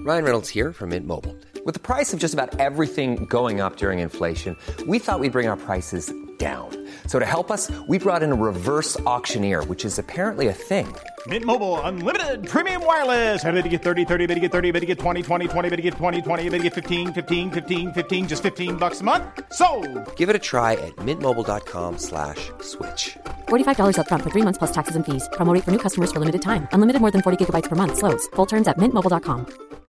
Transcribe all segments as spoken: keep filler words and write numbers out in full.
Ryan Reynolds here from Mint Mobile. With the price of just about everything going up during inflation, we thought we'd bring our prices down. So to help us, we brought in a reverse auctioneer, which is apparently a thing. Mint Mobile Unlimited Premium Wireless. How to get thirty, thirty, how to get thirty, how to get twenty, twenty, twenty, how to get twenty, twenty, how to get fifteen, fifteen, fifteen, fifteen, just fifteen bucks a month? Sold! Give it a try at mintmobile.com slash switch. forty-five dollars up front for three months plus taxes and fees. Promo rate for new customers for limited time. Unlimited more than forty gigabytes per month. Slows full terms at mint mobile dot com.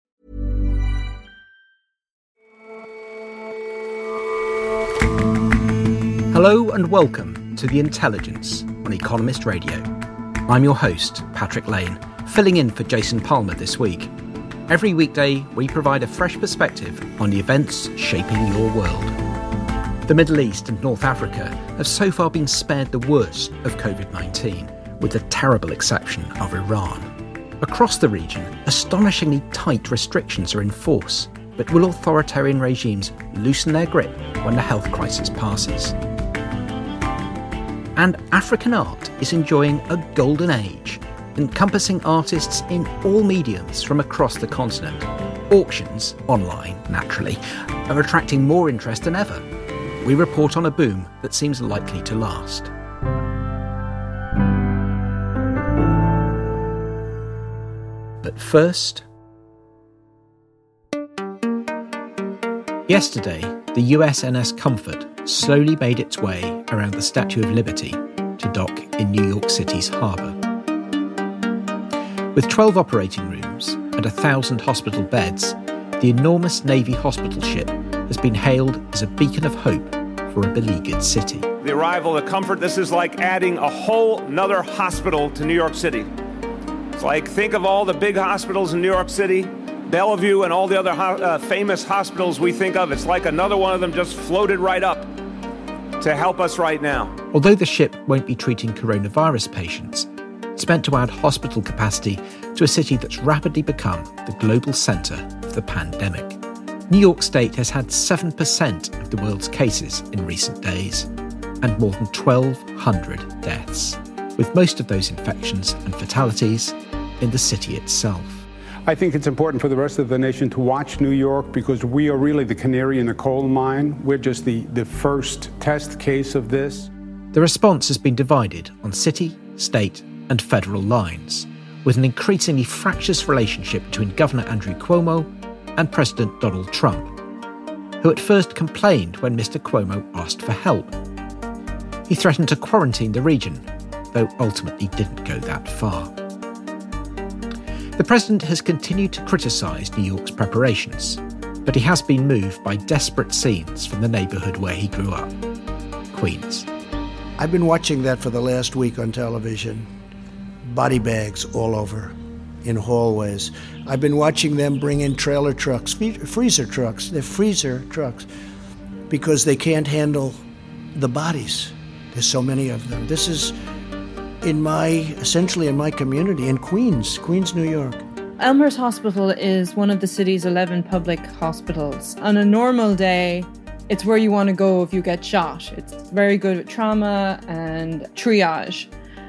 Hello and welcome to The Intelligence on Economist Radio. I'm your host, Patrick Lane, filling in for Jason Palmer this week. Every weekday, we provide a fresh perspective on the events shaping your world. The Middle East and North Africa have so far been spared the worst of covid nineteen, with the terrible exception of Iran. Across the region, astonishingly tight restrictions are in force, but will authoritarian regimes loosen their grip when the health crisis passes? And African art is enjoying a golden age, encompassing artists in all mediums from across the continent. Auctions, online naturally, are attracting more interest than ever. We report on a boom that seems likely to last. But first... Yesterday, the U S N S Comfort slowly made its way around the Statue of Liberty to dock in New York City's harbour. With twelve operating rooms and a thousand hospital beds, the enormous Navy hospital ship has been hailed as a beacon of hope for a beleaguered city. The arrival of the Comfort, this is like adding a whole nother hospital to New York City. It's like, think of all the big hospitals in New York City, Bellevue and all the other ho- uh, famous hospitals we think of. It's like another one of them just floated right up to help us right now. Although the ship won't be treating coronavirus patients, it's meant to add hospital capacity to a city that's rapidly become the global centre of the pandemic. New York State has had seven percent of the world's cases in recent days, and more than twelve hundred deaths, with most of those infections and fatalities in the city itself. I think it's important for the rest of the nation to watch New York because we are really the canary in the coal mine. We're just the, the first test case of this. The response has been divided on city, state and federal lines, with an increasingly fractious relationship between Governor Andrew Cuomo and President Donald Trump, who at first complained when Mister Cuomo asked for help. He threatened to quarantine the region, though ultimately didn't go that far. The president has continued to criticise New York's preparations, but he has been moved by desperate scenes from the neighbourhood where he grew up, Queens. I've been watching that for the last week on television. Body bags all over, in hallways. I've been watching them bring in trailer trucks, freezer trucks. They're freezer trucks because they can't handle the bodies. There's so many of them. This is in my, essentially in my community, in Queens, Queens, New York. Elmhurst Hospital is one of the city's eleven public hospitals. On a normal day, it's where you want to go if you get shot. It's very good at trauma and triage.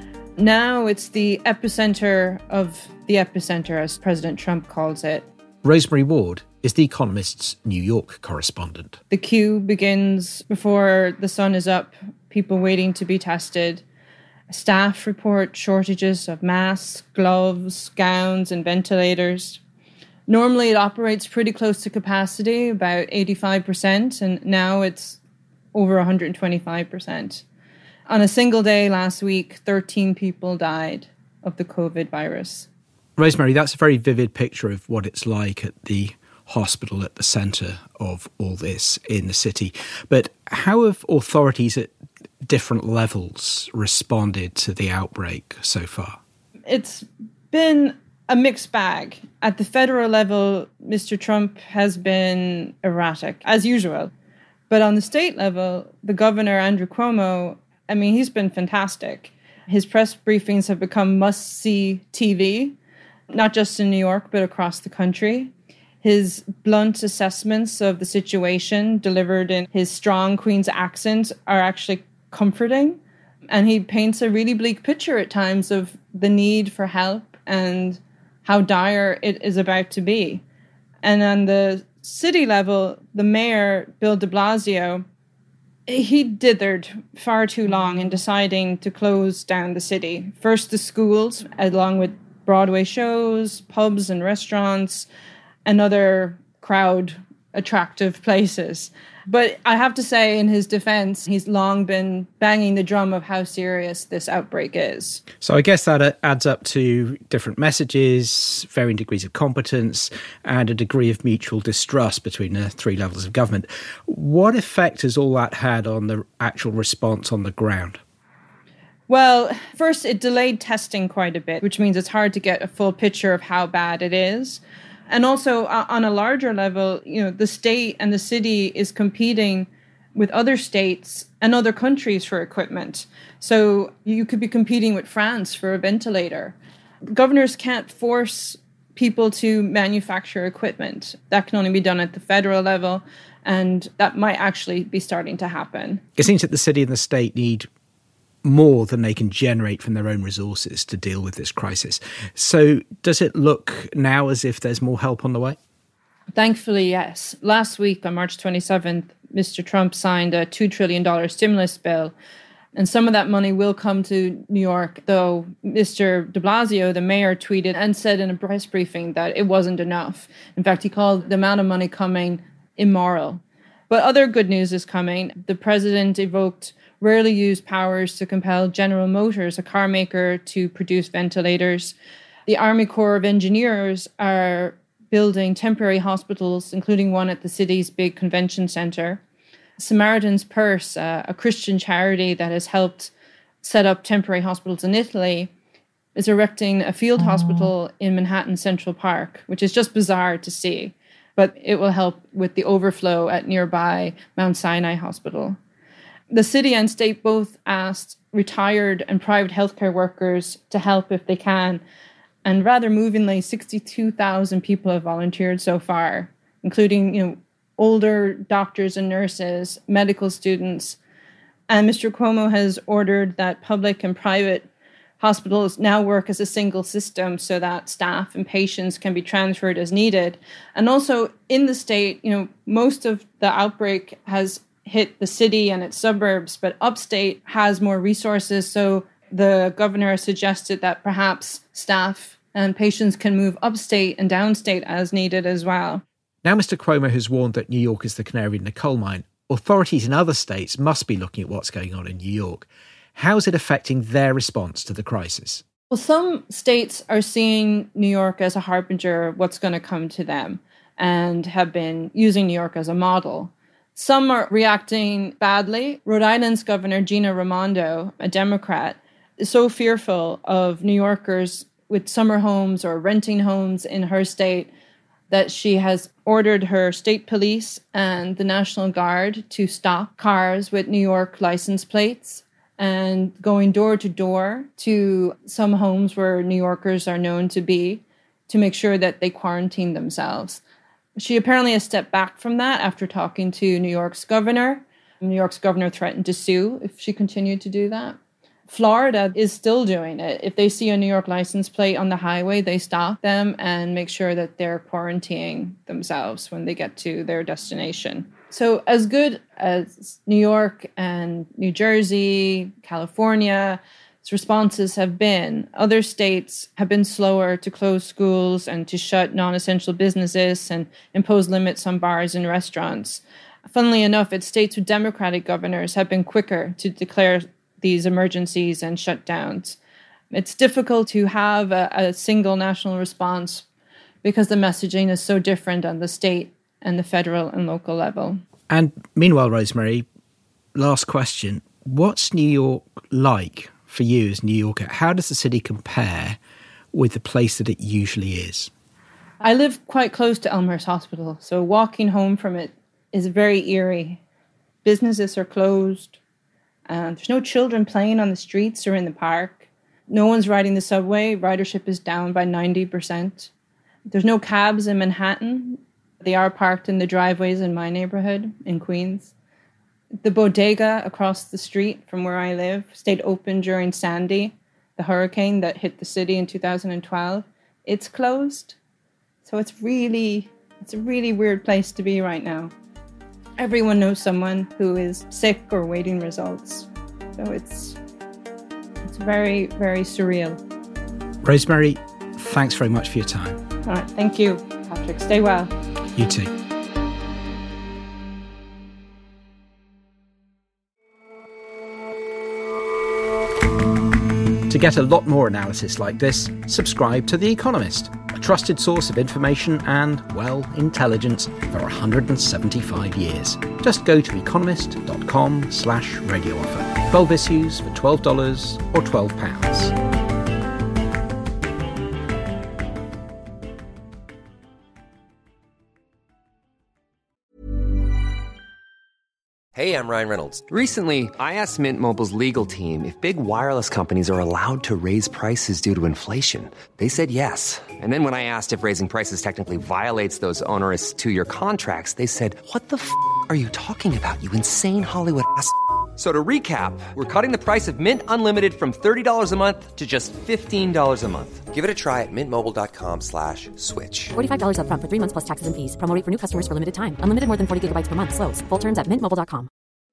Now it's the epicenter of the epicenter, as President Trump calls it. Rosemary Ward is The Economist's New York correspondent. The queue begins before the sun is up, people waiting to be tested. Staff report shortages of masks, gloves, gowns, and ventilators. Normally it operates pretty close to capacity, about eighty-five percent, and now it's over one hundred twenty-five percent. On a single day last week, thirteen people died of the COVID virus. Rosemary, that's a very vivid picture of what it's like at the hospital at the centre of all this in the city. But how have authorities at different levels responded to the outbreak so far? It's been a mixed bag. At the federal level, Mister Trump has been erratic, as usual. But on the state level, the governor, Andrew Cuomo, I mean, he's been fantastic. His press briefings have become must-see T V, not just in New York, but across the country. His blunt assessments of the situation, delivered in his strong Queen's accent, are actually comforting. And he paints a really bleak picture at times of the need for help and how dire it is about to be. And on the city level, the mayor, Bill de Blasio, he dithered far too long in deciding to close down the city. First the schools, along with Broadway shows, pubs and restaurants, and other crowd attractive places. But I have to say, in his defense, he's long been banging the drum of how serious this outbreak is. So I guess that adds up to different messages, varying degrees of competence, and a degree of mutual distrust between the three levels of government. What effect has all that had on the actual response on the ground? Well, first, it delayed testing quite a bit, which means it's hard to get a full picture of how bad it is. And also, uh, on a larger level, you know, the state and the city is competing with other states and other countries for equipment. So you could be competing with France for a ventilator. Governors can't force people to manufacture equipment. That can only be done at the federal level, and that might actually be starting to happen. It seems that the city and the state need more than they can generate from their own resources to deal with this crisis. So does it look now as if there's more help on the way? Thankfully, yes. Last week, on March twenty-seventh, Mister Trump signed a two trillion dollars stimulus bill, and some of that money will come to New York, though Mister de Blasio, the mayor, tweeted and said in a press briefing that it wasn't enough. In fact, he called the amount of money coming immoral. But other good news is coming. The president evoked rarely used powers to compel General Motors, a car maker, to produce ventilators. The Army Corps of Engineers are building temporary hospitals, including one at the city's big convention center. Samaritan's Purse, uh, a Christian charity that has helped set up temporary hospitals in Italy, is erecting a field hospital in Manhattan Central Park, which is just bizarre to see. But it will help with the overflow at nearby Mount Sinai Hospital. The city and state both asked retired and private healthcare workers to help if they can. And rather movingly, sixty-two thousand people have volunteered so far, including, you know, older doctors and nurses, medical students. And Mister Cuomo has ordered that public and private hospitals now work as a single system so that staff and patients can be transferred as needed. And also in the state, you know, most of the outbreak has hit the city and its suburbs, but upstate has more resources. So the governor suggested that perhaps staff and patients can move upstate and downstate as needed as well. Now Mister Cuomo has warned that New York is the canary in the coal mine. Authorities in other states must be looking at what's going on in New York. How is it affecting their response to the crisis? Well, some states are seeing New York as a harbinger of what's going to come to them and have been using New York as a model. Some are reacting badly. Rhode Island's Governor Gina Raimondo, a Democrat, is so fearful of New Yorkers with summer homes or renting homes in her state that she has ordered her state police and the National Guard to stop cars with New York license plates and going door to door to some homes where New Yorkers are known to be to make sure that they quarantine themselves. She apparently has stepped back from that after talking to New York's governor. New York's governor threatened to sue if she continued to do that. Florida is still doing it. If they see a New York license plate on the highway, they stop them and make sure that they're quarantining themselves when they get to their destination. So as good as New York and New Jersey, California, responses have been, other states have been slower to close schools and to shut non-essential businesses and impose limits on bars and restaurants. Funnily enough, it's states with Democratic governors have been quicker to declare these emergencies and shutdowns. It's difficult to have a, a single national response because the messaging is so different on the state and the federal and local level. And meanwhile, Rosemary, last question. What's New York like for you as a New Yorker? How does the city compare with the place that it usually is? I live quite close to Elmhurst Hospital, so walking home from it is very eerie. Businesses are closed. Uh, there's no children playing on the streets or in the park. No one's riding the subway. Ridership is down by ninety percent. There's no cabs in Manhattan. They are parked in the driveways in my neighborhood in Queens. The bodega across the street from where I live stayed open during Sandy, the hurricane that hit the city in two thousand twelve. It's closed. So it's really It's a really weird place to be right now. Everyone knows someone who is sick or waiting results. So it's it's very, very surreal. Rosemary, thanks very much for your time. All right, thank you, Patrick. Stay well. You too. To get a lot more analysis like this, subscribe to The Economist, a trusted source of information and, well, intelligence for one hundred seventy-five years. Just go to economist.com slash radio offer. twelve issues for twelve dollars or twelve pounds. Hey, I'm Ryan Reynolds. Recently, I asked Mint Mobile's legal team if big wireless companies are allowed to raise prices due to inflation. They said yes. And then when I asked if raising prices technically violates those onerous two-year contracts, they said, what the f*** are you talking about, you insane Hollywood ass f- So to recap, we're cutting the price of Mint Unlimited from thirty dollars a month to just fifteen dollars a month. Give it a try at mintmobile.com slash switch. forty-five dollars up front for three months plus taxes and fees. Promo rate for new customers for limited time. Unlimited more than forty gigabytes per month. Slows full terms at mint mobile dot com.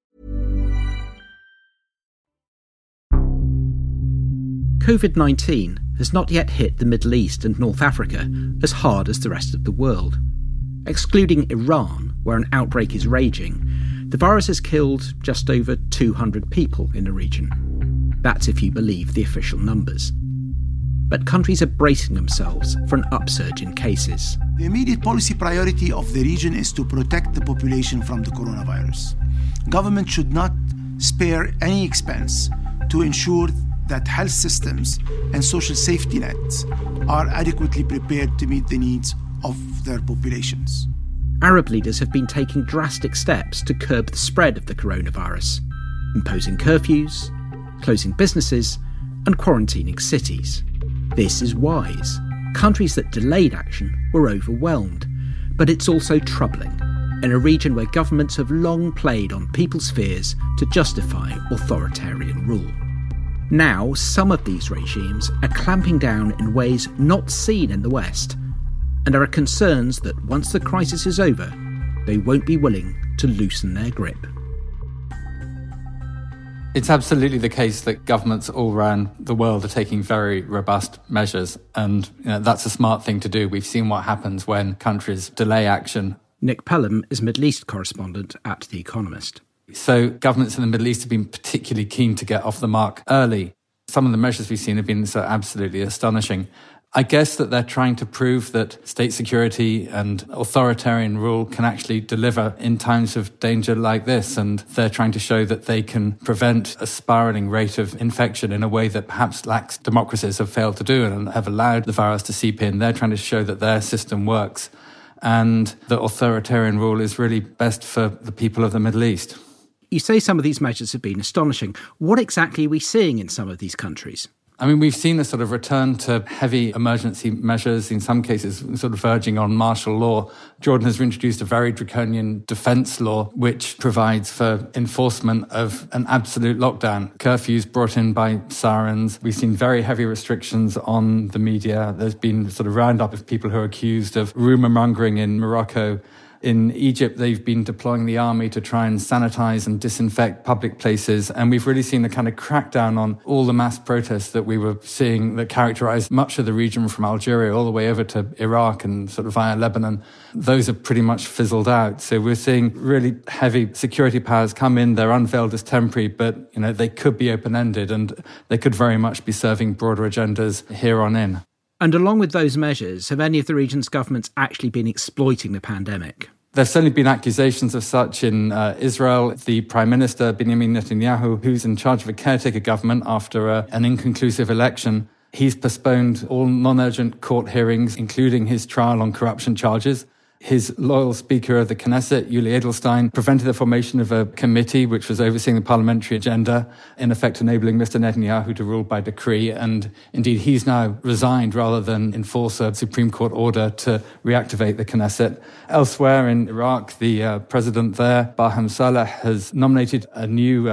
COVID nineteen has not yet hit the Middle East and North Africa as hard as the rest of the world. Excluding Iran, where an outbreak is raging, the virus has killed just over two hundred people in the region. That's if you believe the official numbers. But countries are bracing themselves for an upsurge in cases. The immediate policy priority of the region is to protect the population from the coronavirus. Government should not spare any expense to ensure that health systems and social safety nets are adequately prepared to meet the needs of their populations. Arab leaders have been taking drastic steps to curb the spread of the coronavirus, imposing curfews, closing businesses, and quarantining cities. This is wise. Countries that delayed action were overwhelmed, but it's also troubling in a region where governments have long played on people's fears to justify authoritarian rule. Now, some of these regimes are clamping down in ways not seen in the West, and there are concerns that once the crisis is over, they won't be willing to loosen their grip. It's absolutely the case that governments all around the world are taking very robust measures, and you know, that's a smart thing to do. We've seen what happens when countries delay action. Nick Pelham is Middle East correspondent at The Economist. So governments in the Middle East have been particularly keen to get off the mark early. Some of the measures we've seen have been so absolutely astonishing. I guess that they're trying to prove that state security and authoritarian rule can actually deliver in times of danger like this. And they're trying to show that they can prevent a spiralling rate of infection in a way that perhaps lax democracies have failed to do and have allowed the virus to seep in. They're trying to show that their system works and that authoritarian rule is really best for the people of the Middle East. You say some of these measures have been astonishing. What exactly are we seeing in some of these countries? I mean, we've seen a sort of return to heavy emergency measures, in some cases sort of verging on martial law. Jordan has introduced a very draconian defence law, which provides for enforcement of an absolute lockdown. Curfews brought in by sirens. We've seen very heavy restrictions on the media. There's been sort of roundup of people who are accused of rumour mongering in Morocco. In Egypt, they've been deploying the army to try and sanitize and disinfect public places. And we've really seen a kind of crackdown on all the mass protests that we were seeing that characterized much of the region from Algeria all the way over to Iraq and sort of via Lebanon. Those have pretty much fizzled out. So we're seeing really heavy security powers come in. They're unveiled as temporary, but you know they could be open-ended and they could very much be serving broader agendas here on in. And along with those measures, have any of the region's governments actually been exploiting the pandemic? There's certainly been accusations of such in uh, Israel. The Prime Minister, Benjamin Netanyahu, who's in charge of a caretaker government after uh, an inconclusive election, he's postponed all non-urgent court hearings, including his trial on corruption charges. His loyal Speaker of the Knesset, Yuli Edelstein, prevented the formation of a committee which was overseeing the parliamentary agenda, in effect enabling Mister Netanyahu to rule by decree. And indeed, he's now resigned rather than enforce a Supreme Court order to reactivate the Knesset. Elsewhere in Iraq, the uh, president there, Barham Saleh, has nominated a new uh,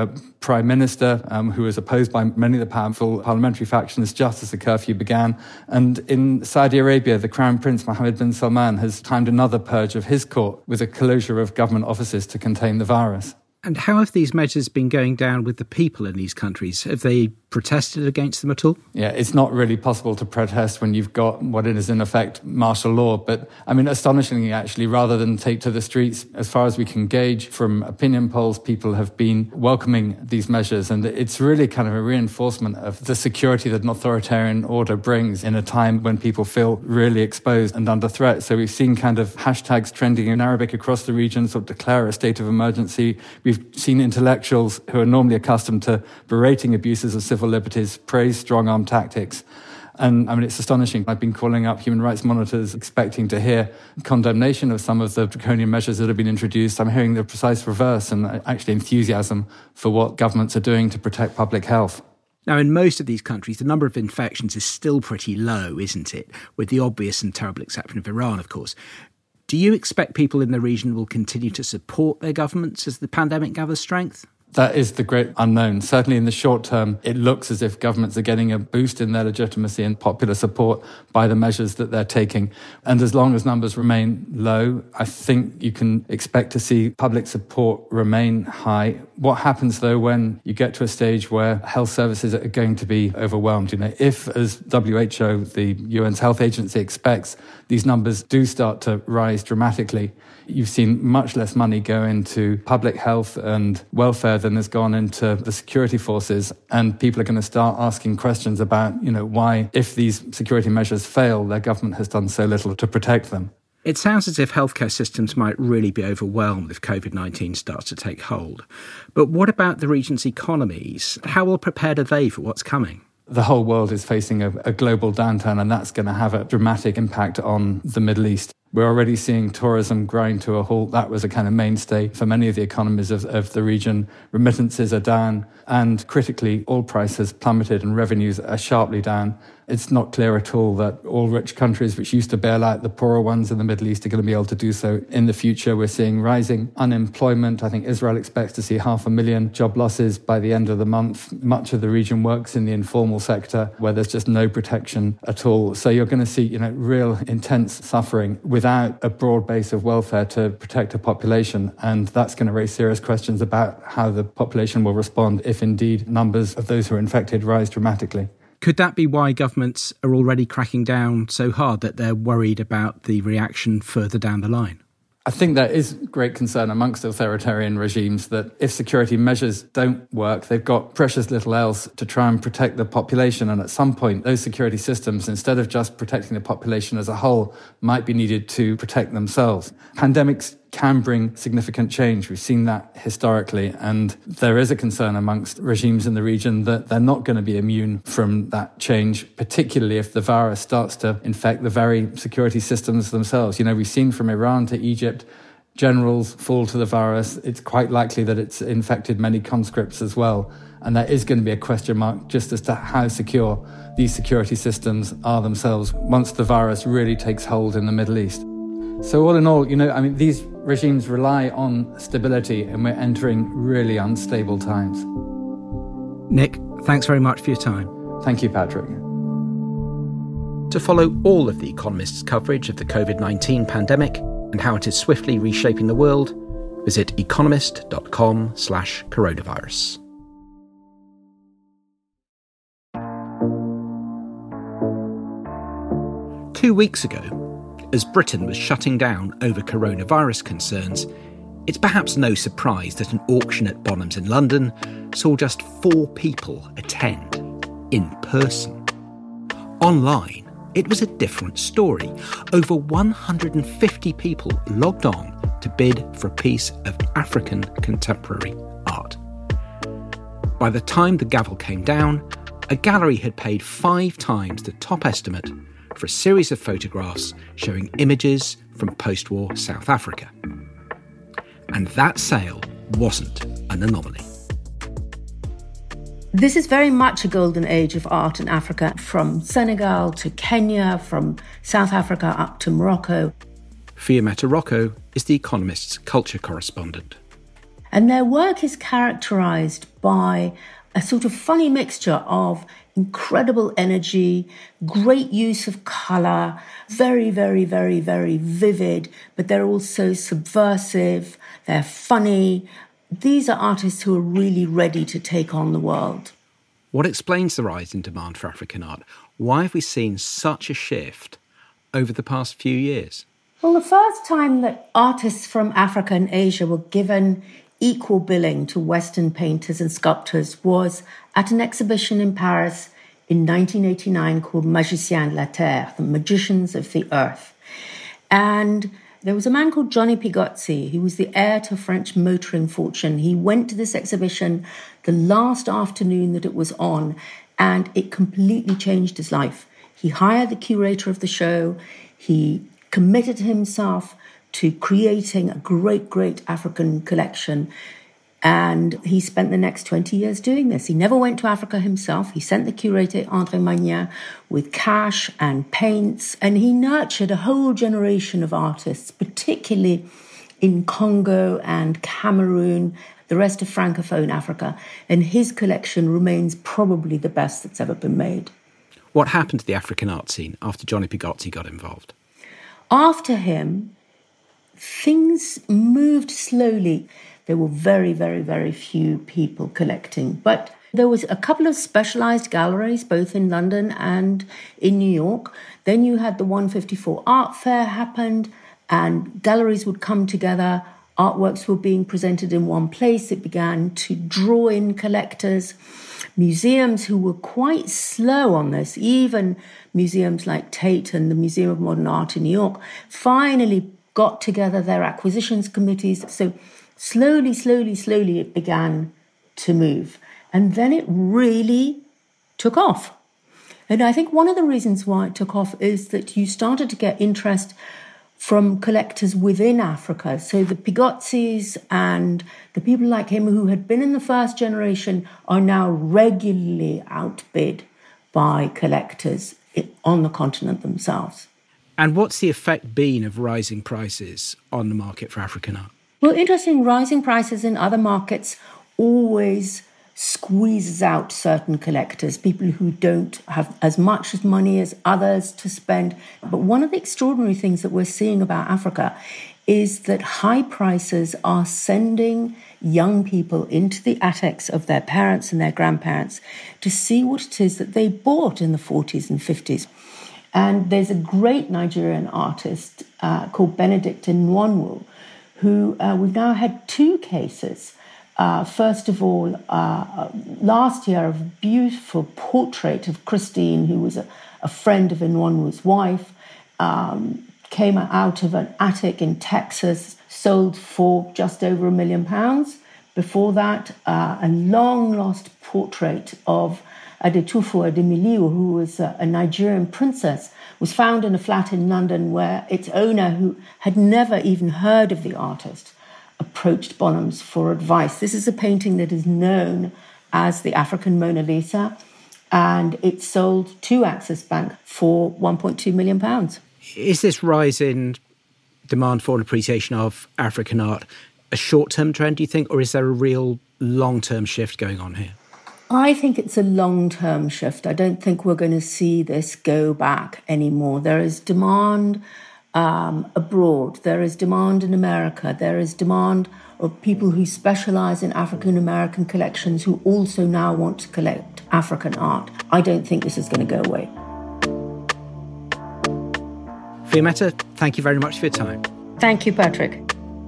prime minister, um, who was opposed by many of the powerful parliamentary factions just as the curfew began. And in Saudi Arabia, the Crown Prince Mohammed bin Salman has timed another purge of his court with a closure of government offices to contain the virus. And how have these measures been going down with the people in these countries? Have they protested against them at all? Yeah, it's not really possible to protest when you've got what is in effect martial law. But I mean, astonishingly, actually, rather than take to the streets, as far as we can gauge from opinion polls, people have been welcoming these measures. And it's really kind of a reinforcement of the security that an authoritarian order brings in a time when people feel really exposed and under threat. So we've seen kind of hashtags trending in Arabic across the region, sort of declare a state of emergency. We've seen intellectuals who are normally accustomed to berating abuses of civil liberties praise strong-arm tactics. And I mean, it's astonishing. I've been calling up human rights monitors expecting to hear condemnation of some of the draconian measures that have been introduced. I'm hearing the precise reverse and actually enthusiasm for what governments are doing to protect public health. Now, in most of these countries, the number of infections is still pretty low, isn't it? With the obvious and terrible exception of Iran, of course. Do you expect people in the region will continue to support their governments as the pandemic gathers strength? That is the great unknown. Certainly in the short term, it looks as if governments are getting a boost in their legitimacy and popular support by the measures that they're taking. And as long as numbers remain low, I think you can expect to see public support remain high. What happens, though, when you get to a stage where health services are going to be overwhelmed? You know, if, as W H O, the U N's health agency, expects, these numbers do start to rise dramatically, you've seen much less money go into public health and welfare than has gone into the security forces. And people are going to start asking questions about, you know, why, if these security measures fail, their government has done so little to protect them. It sounds as if healthcare systems might really be overwhelmed if COVID nineteen starts to take hold. But what about the region's economies? How well prepared are they for what's coming? The whole world is facing a, a global downturn, and that's going to have a dramatic impact on the Middle East. We're already seeing tourism grind to a halt. That was a kind of mainstay for many of the economies of, of the region. Remittances are down, and critically, oil prices plummeted and revenues are sharply down. It's not clear at all that all rich countries which used to bail out the poorer ones in the Middle East are going to be able to do so in the future. We're seeing rising unemployment. I think Israel expects to see half a million job losses by the end of the month. Much of the region works in the informal sector where there's just no protection at all. So you're going to see, you know, real intense suffering without a broad base of welfare to protect a population. And that's going to raise serious questions about how the population will respond if indeed numbers of those who are infected rise dramatically. Could that be why governments are already cracking down so hard that they're worried about the reaction further down the line? I think there is great concern amongst authoritarian regimes that if security measures don't work, they've got precious little else to try and protect the population. And at some point, those security systems, instead of just protecting the population as a whole, might be needed to protect themselves. Pandemics can bring significant change. We've seen that historically, and there is a concern amongst regimes in the region that they're not going to be immune from that change, particularly if the virus starts to infect the very security systems themselves. You know, we've seen from Iran to Egypt, generals fall to the virus. It's quite likely that it's infected many conscripts as well. And there is going to be a question mark just as to how secure these security systems are themselves once the virus really takes hold in the Middle East. So all in all, you know, I mean, these regimes rely on stability, and we're entering really unstable times. Nick, thanks very much for your time. Thank you, Patrick. To follow all of The Economist's coverage of the COVID nineteen pandemic and how it is swiftly reshaping the world, visit economist.com slash coronavirus. Two weeks ago, as Britain was shutting down over coronavirus concerns, it's perhaps no surprise that an auction at Bonhams in London saw just four people attend in person. Online, it was a different story. Over one hundred fifty people logged on to bid for a piece of African contemporary art. By the time the gavel came down, a gallery had paid five times the top estimate for a series of photographs showing images from post-war South Africa. And that sale wasn't an anomaly. This is very much a golden age of art in Africa, from Senegal to Kenya, from South Africa up to Morocco. Fiametta Rocco is The Economist's culture correspondent. And their work is characterized by a sort of funny mixture of incredible energy, great use of color, very, very, very, very vivid, but they're also subversive, they're funny. These are artists who are really ready to take on the world. What explains the rise in demand for African art? Why have we seen such a shift over the past few years? Well, the first time that artists from Africa and Asia were given equal billing to Western painters and sculptors was at an exhibition in Paris in nineteen eighty-nine called Magiciens de la Terre, the Magicians of the Earth. And there was a man called Johnny Pigozzi. He was the heir to French motoring fortune. He went to this exhibition the last afternoon that it was on, and it completely changed his life. He hired the curator of the show. He committed himself to creating a great, great African collection. And he spent the next twenty years doing this. He never went to Africa himself. He sent the curator, André Magnin, with cash and paints. And he nurtured a whole generation of artists, particularly in Congo and Cameroon, the rest of Francophone Africa. And his collection remains probably the best that's ever been made. What happened to the African art scene after Johnny Pigozzi got involved? After him, things moved slowly. There were very, very, very few people collecting. But there was a couple of specialised galleries, both in London and in New York. Then you had the one fifty-four Art Fair happened, and galleries would come together. Artworks were being presented in one place. It began to draw in collectors. Museums who were quite slow on this, even museums like Tate and the Museum of Modern Art in New York, finally got together their acquisitions committees. So slowly, slowly, slowly it began to move. And then it really took off. And I think one of the reasons why it took off is that you started to get interest from collectors within Africa. So the Pigozzis and the people like him who had been in the first generation are now regularly outbid by collectors on the continent themselves. And what's the effect been of rising prices on the market for African art? Well, interesting, rising prices in other markets always squeezes out certain collectors, people who don't have as much money as others to spend. But one of the extraordinary things that we're seeing about Africa is that high prices are sending young people into the attics of their parents and their grandparents to see what it is that they bought in the forties and fifties. And there's a great Nigerian artist uh, called Benedict Nwonwu, who uh, we've now had two cases. Uh, first of all, uh, last year, a beautiful portrait of Christine, who was a, a friend of Nwonwu's wife, um, came out of an attic in Texas, sold for just over a million pounds. Before that, uh, a long-lost portrait of Adetufo Ademiliu, who was a, a Nigerian princess, was found in a flat in London where its owner, who had never even heard of the artist, approached Bonhams for advice. This is a painting that is known as the African Mona Lisa, and it sold to Axis Bank for one point two million pounds. Is this rise in demand for and appreciation of African art a short-term trend, do you think, or is there a real long-term shift going on here? I think it's a long-term shift. I don't think we're going to see this go back anymore. There is demand um, abroad. There is demand in America. There is demand of people who specialise in African-American collections who also now want to collect African art. I don't think this is going to go away. Fiammetta, thank you very much for your time. Thank you, Patrick.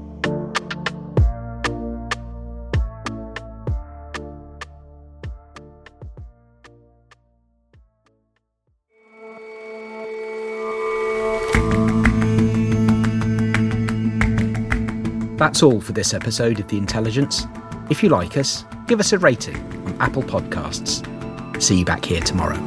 That's all for this episode of The Intelligence. If you like us, give us a rating on Apple Podcasts. See you back here tomorrow.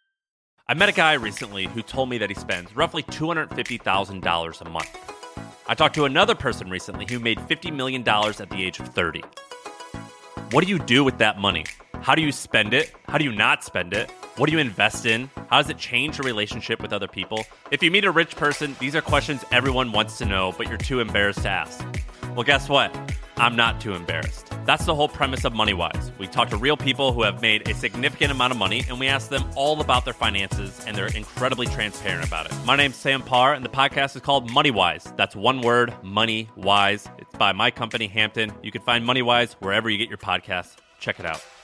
I met a guy recently who told me that he spends roughly two hundred fifty thousand dollars a month I talked to another person recently who made fifty million dollars at the age of thirty. What do you do with that money? How do you spend it? How do you not spend it? What do you invest in? How does it change your relationship with other people? If you meet a rich person, these are questions everyone wants to know, but you're too embarrassed to ask. Well, guess what? I'm not too embarrassed. That's the whole premise of MoneyWise. We talk to real people who have made a significant amount of money, and we ask them all about their finances, and they're incredibly transparent about it. My name's Sam Parr, and the podcast is called MoneyWise. That's one word, MoneyWise. It's by my company, Hampton. You can find MoneyWise wherever you get your podcasts. Check it out.